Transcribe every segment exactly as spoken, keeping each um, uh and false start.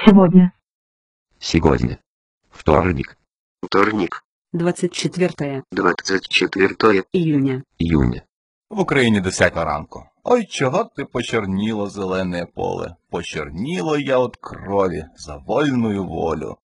Сегодня. Сегодня. Вторник. Вторник. двадцять четвертое двадцять четвертое июня. Июня. В Україні десята ранку. Ой, чого ти почерніло зелене поле? Почерніло я от крові за вольную волю.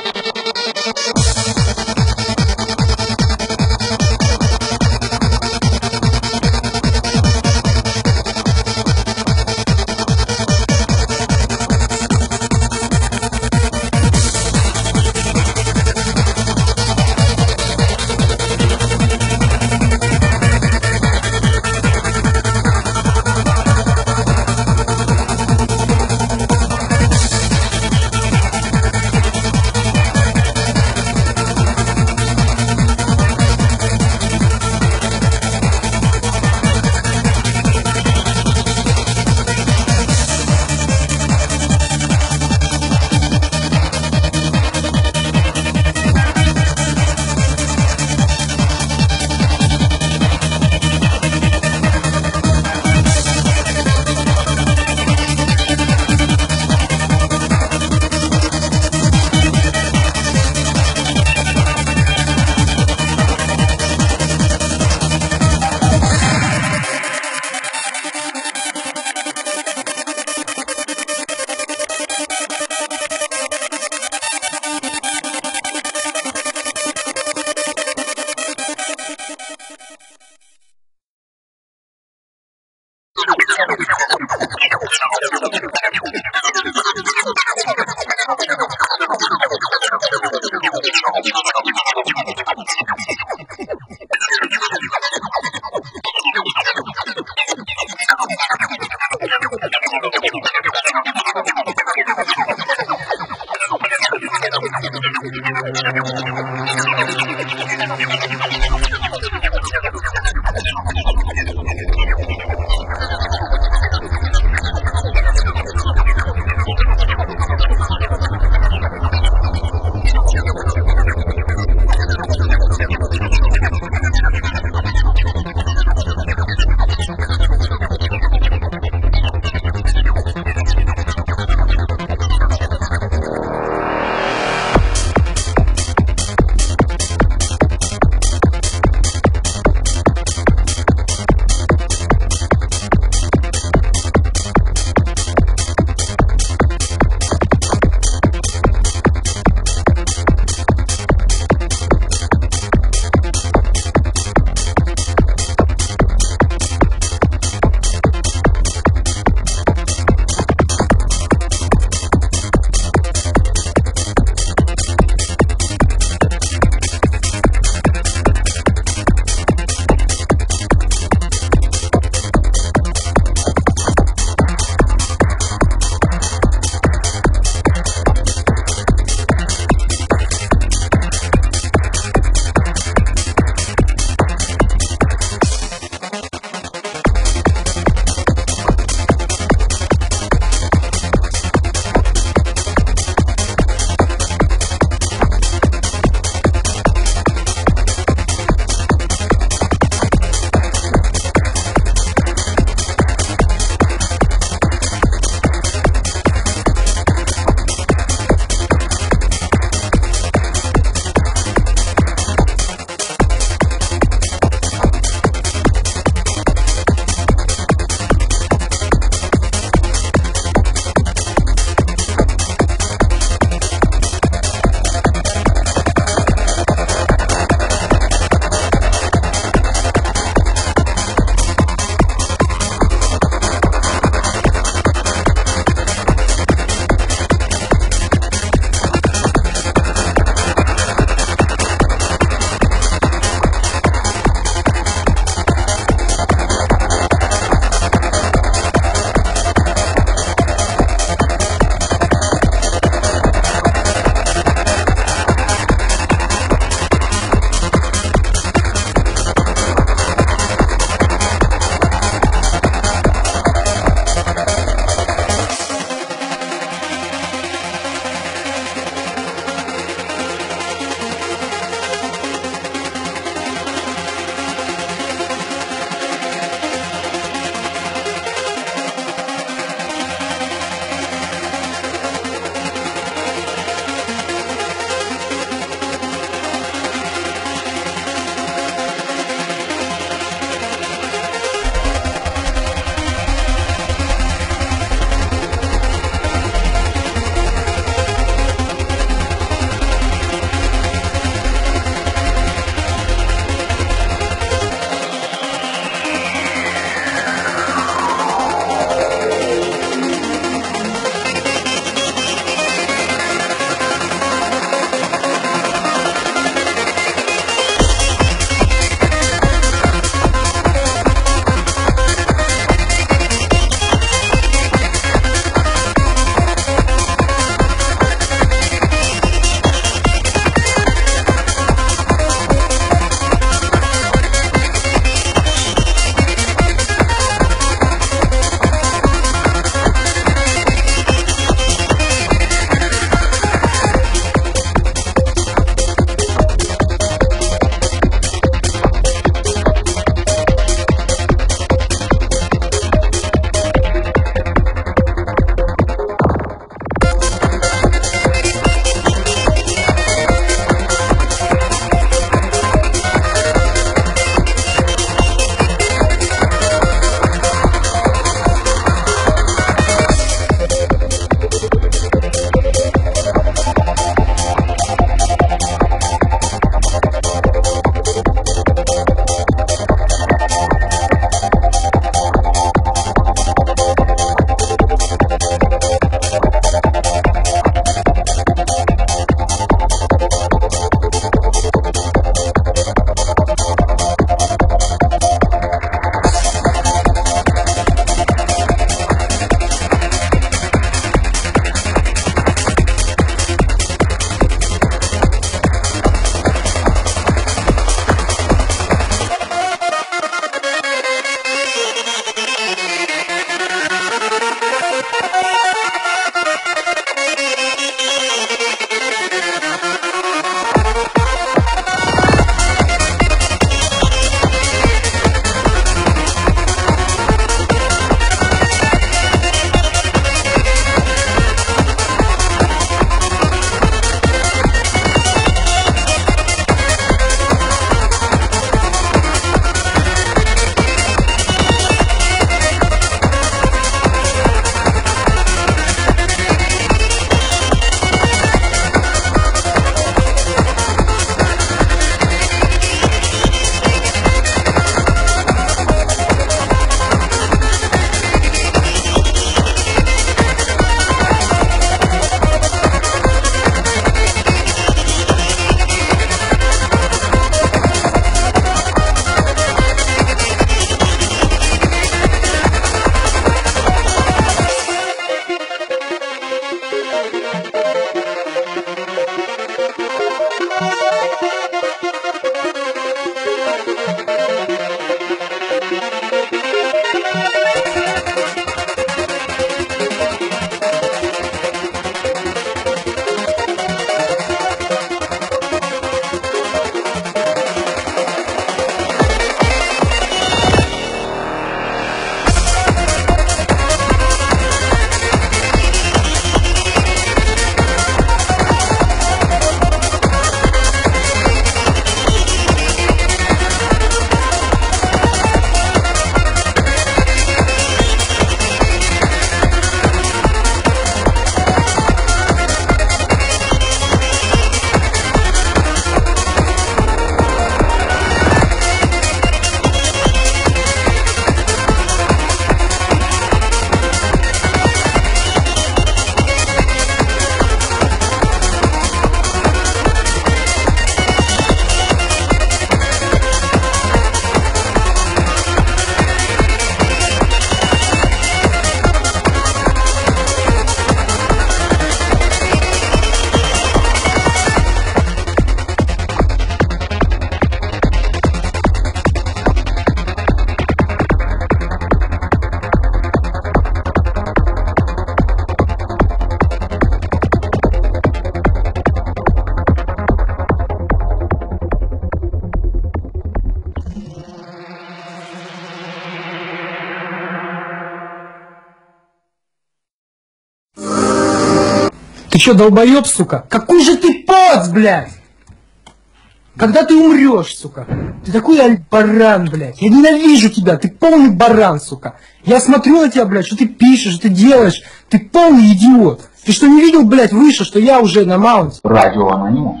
Ты чё, долбоёб, сука? Какой же ты поц, блядь! Когда ты умрешь, сука? Ты такой аль- баран, блядь. Я ненавижу тебя, ты полный баран, сука. Я смотрю на тебя, блядь, что ты пишешь, что ты делаешь. Ты полный идиот. Ты что, не видел, блядь, выше, что я уже на маунте? Радио Анонимус.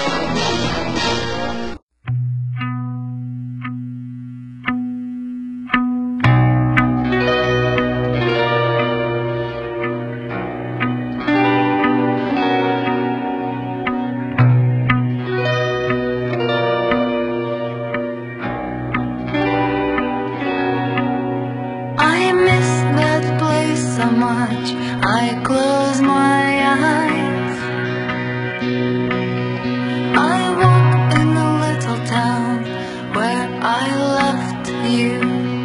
I miss that place so much. I close my eyes. I walk in a little town where I left you.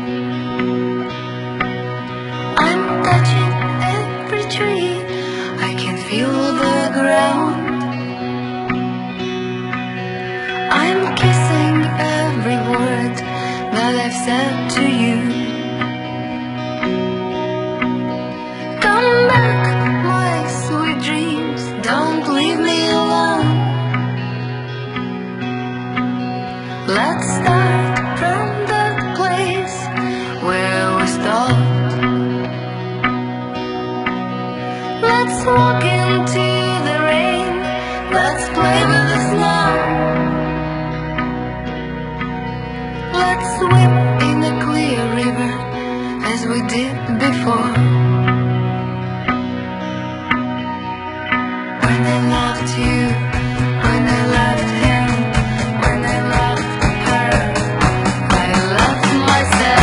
I'm touching every tree. I can feel the ground. I'm kissing every word that I've said to you. Come back, my sweet dreams, don't leave me alone. Let's start from that place where we stopped. Let's walk into the rain, let's play with the snow. Let's swim in a clear river as we did before. When I loved you, when I loved him, when I loved her, I loved myself.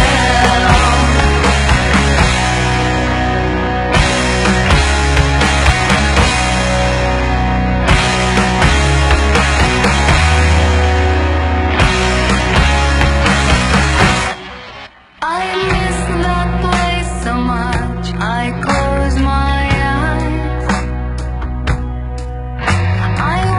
I miss that place so much. I close my eyes. I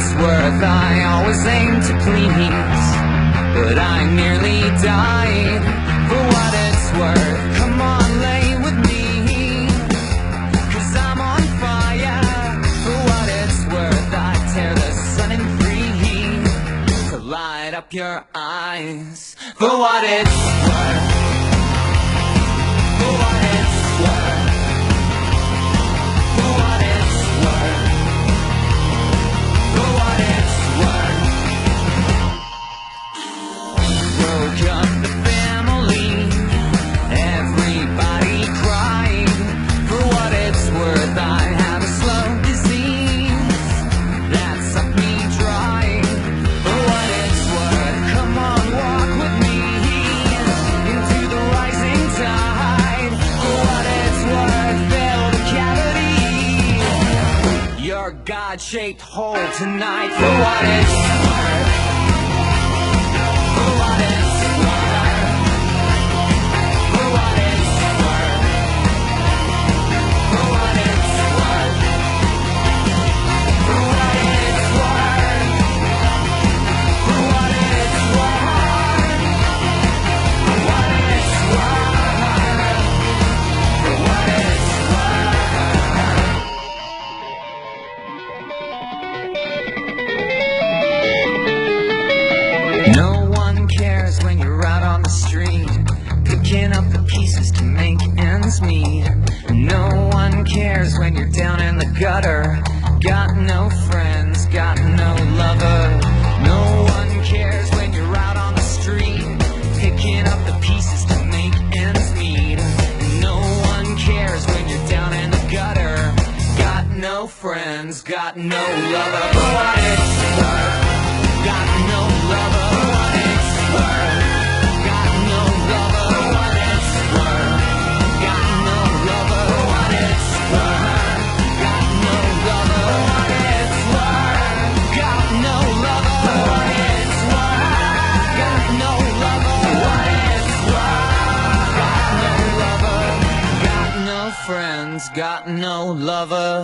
it's worth, I always aim to please, but I nearly died. For what it's worth, come on, lay with me, 'cause I'm on fire. For what it's worth, I tear the sun in three to light up your eyes. For what it's worth, for what it's worth, for what it's worth, for what it's worth. Broke up the family, everybody cried. For what it's worth, I have a slow disease that sucked me dry. For what it's worth, come on, walk with me into the rising tide. For what it's worth, fill the cavity, your God-shaped hole tonight. For what it's worth, for what it's worth, for what it's worth, for what it's worth, for what it's worth, for what it's worth, for what it's worth, for what it's worth. No one cares when you're out on the street, picking up the pieces to make ends meet. No one cares when you're down in the gutter, got no friends, got no lover. No one cares when you're out on the street, picking up the pieces to make ends meet. No one cares when you're down in the gutter, got no friends, got no lover. For what it's worth, got no lover. For what it's worth, got no lover. For what it's worth, got no lover. For what it's worth, got no lover. For what it's worth, got no lover. For what it's worth, got no lover. For what it's worth, got no lover. Got no friends, got no lover.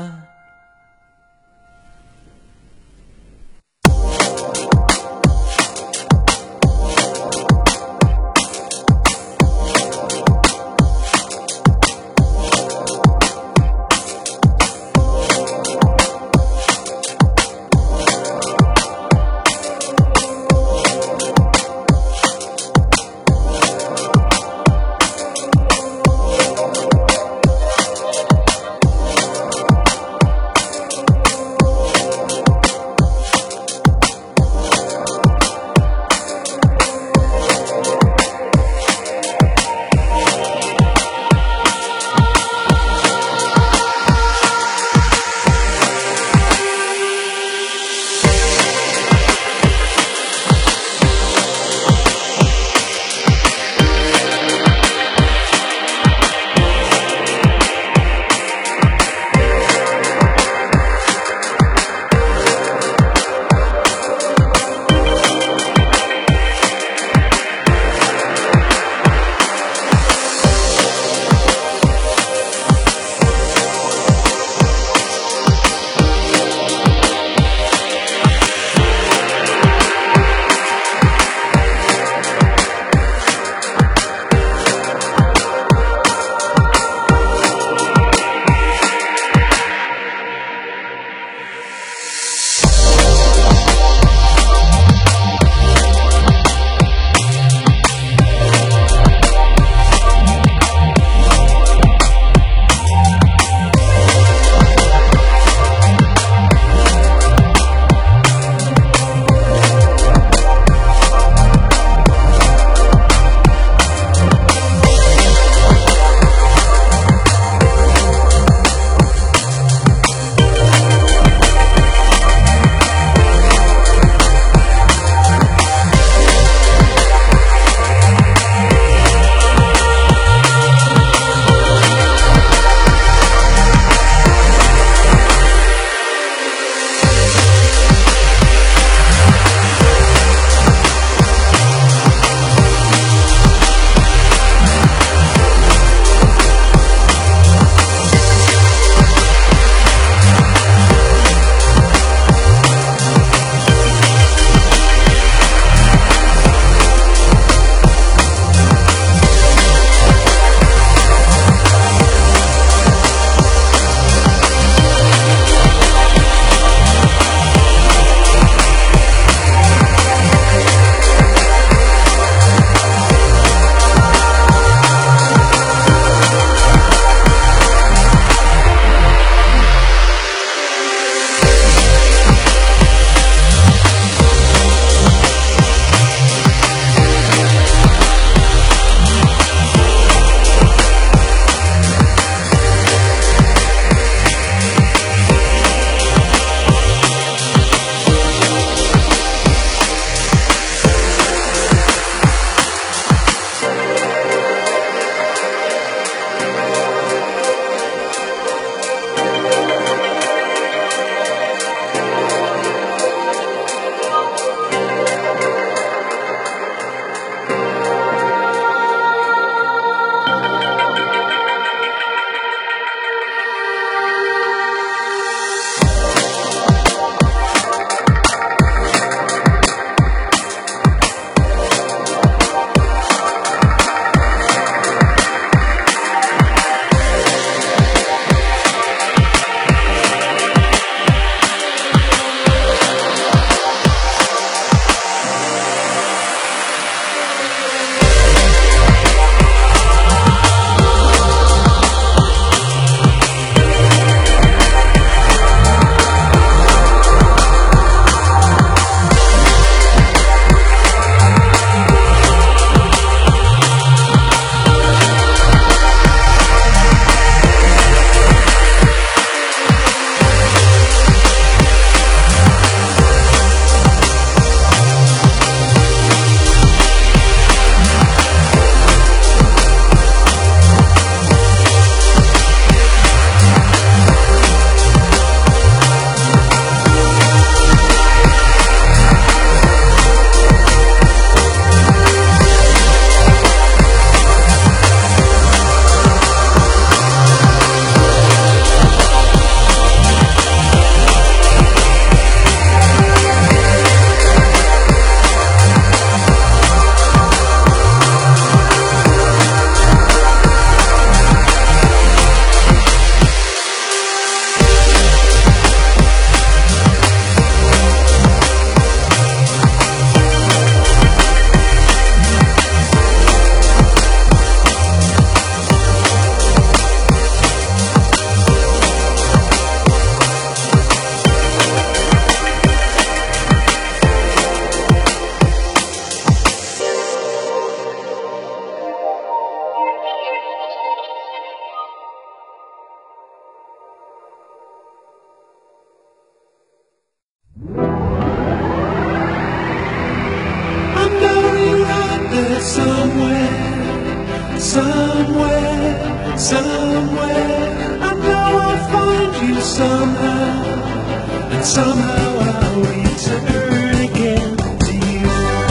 Somewhere I know I'll find you somehow, and somehow I'll return again to you.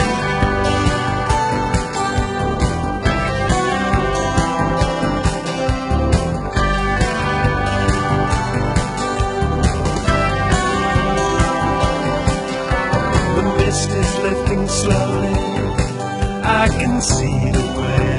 The mist is lifting slowly, I can see the way,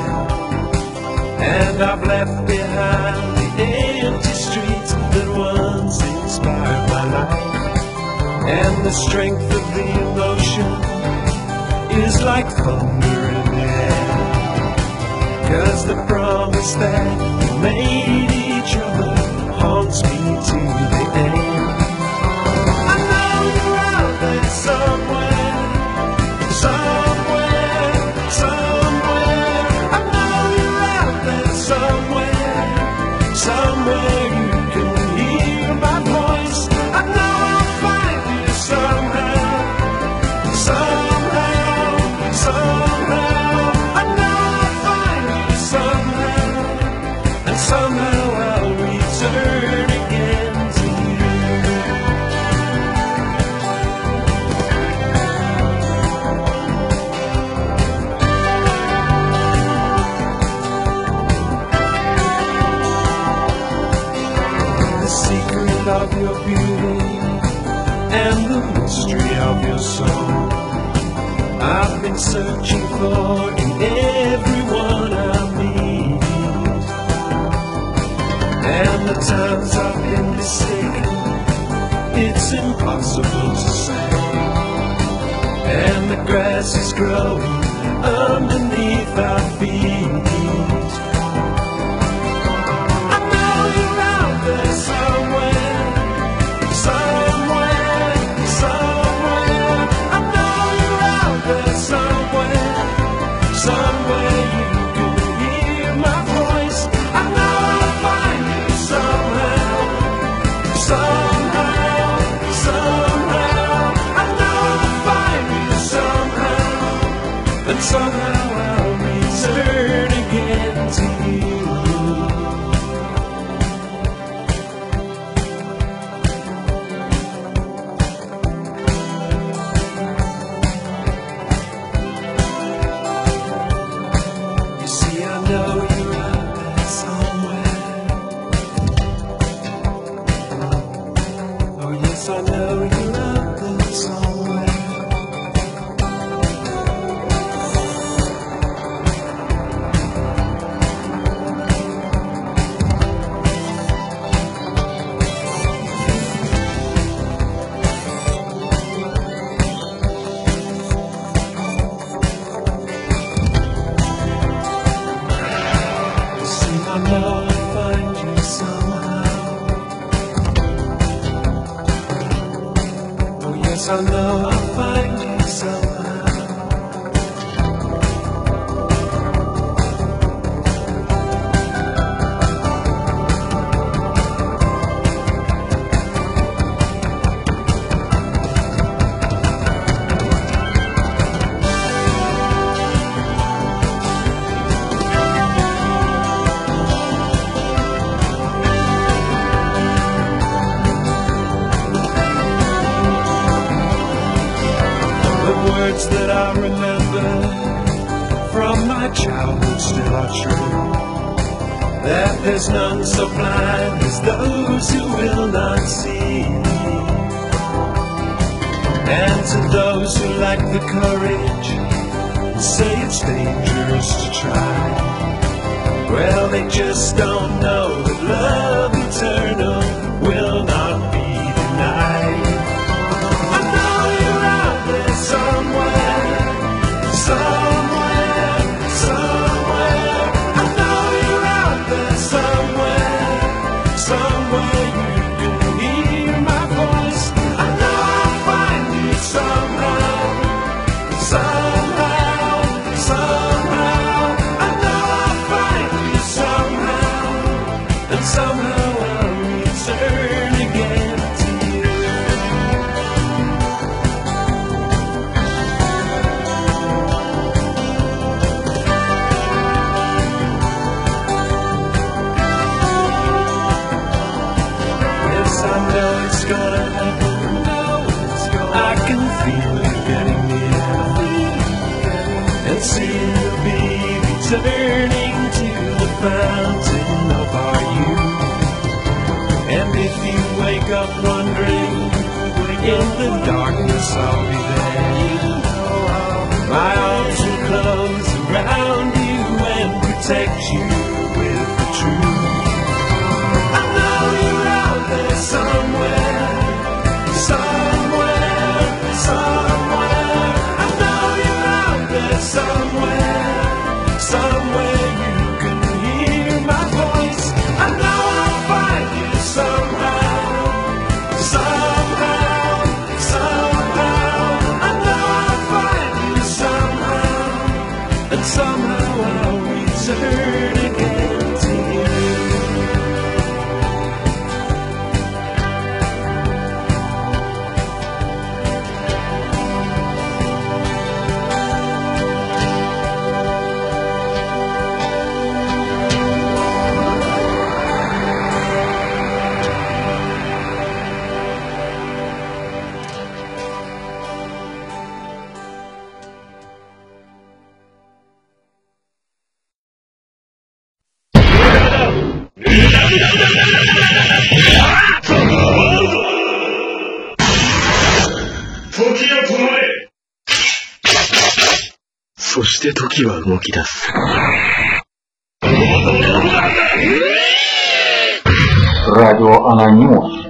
and I've left behind the empty streets that once inspired my life. And the strength of the emotion is like thunder in the air, 'cause the promise that we made each other haunts me to the end. I know you're out there somewhere, somewhere, somewhere. I know you're out there somewhere, somewhere you can hear my voice. I know I'll find you somehow, somehow, somehow. I know I'll find you somehow, and somehow I'll return again to you. The secret of your beauty and the mystery of your soul, I've been searching for in everyone I meet. And the times I've been mistaken, it's impossible to say. And the grass is growing underneath our feet. I know you're out there somewhere, somewhere, somewhere. I know you're out there somewhere, somewhere you can hear my voice. I know I'll find you somehow, somehow, somehow. I know I'll find you somehow, and somehow I'll return again to you. You see, I know you're out there somewhere. Oh yes, I know you're out there somewhere. You see, I know I'll find you somehow. Oh yes, I know I'll find you somehow. The words that I remember from my childhood still are true, that there's none so blind as those who will not see. And to those who lack the courage, say it's dangerous to try, well, they just don't know that love eternal will not be denied. I know you're out there somewhere, somewhere, somewhere. I know you're out there somewhere, somewhere you can hear my voice. I know I'll find you somehow, somehow, somehow. I know I'll find you somehow, and somehow I'll reach can feel it getting near, and see the baby turning to the fountain of our youth. And if you wake up wondering, in the darkness I'll be there. My arms will close around you and protect you with the truth. I know you're out there somewhere, somewhere, somewhere. I know you're out there somewhere, somewhere you can hear my voice. I know I'll find you somehow, somehow, somehow. I know I'll find you somehow, and somehow I'll return again to you. そして時は動き出す。 Радио Анонимус.